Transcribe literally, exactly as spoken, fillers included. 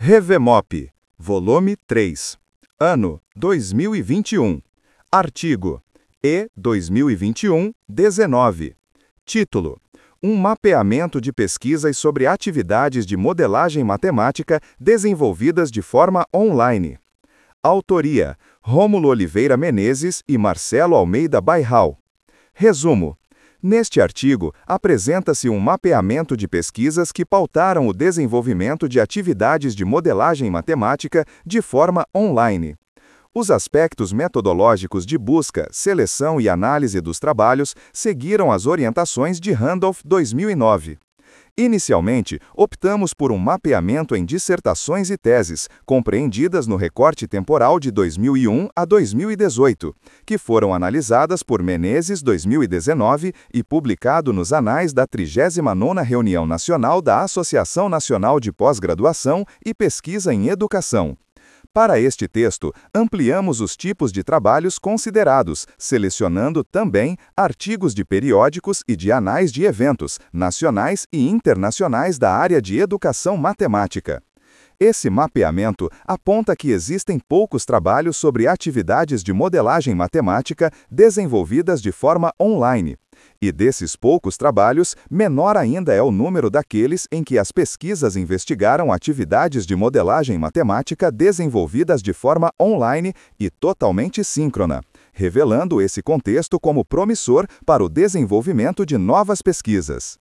Revemop, volume três, ano dois mil e vinte e um, artigo E dois mil e vinte e um, dezenove, título: Um mapeamento de pesquisas sobre atividades de modelagem matemática desenvolvidas de forma online. Autoria: Rômulo Oliveira Menezes e Marcelo Almeida Bairral. Resumo: neste artigo, apresenta-se um mapeamento de pesquisas que pautaram o desenvolvimento de atividades de modelagem matemática de forma online. Os aspectos metodológicos de busca, seleção e análise dos trabalhos seguiram as orientações de Randolph dois mil e nove. Inicialmente, optamos por um mapeamento em dissertações e teses, compreendidas no recorte temporal de dois mil e um a dois mil e dezoito, que foram analisadas por Menezes dois mil e dezenove e publicado nos anais da trigésima nona Reunião Nacional da Associação Nacional de Pós-Graduação e Pesquisa em Educação. Para este texto, ampliamos os tipos de trabalhos considerados, selecionando também artigos de periódicos e de anais de eventos, nacionais e internacionais da área de educação matemática. Esse mapeamento aponta que existem poucos trabalhos sobre atividades de modelagem matemática desenvolvidas de forma online. E desses poucos trabalhos, menor ainda é o número daqueles em que as pesquisas investigaram atividades de modelagem matemática desenvolvidas de forma online e totalmente síncrona, revelando esse contexto como promissor para o desenvolvimento de novas pesquisas.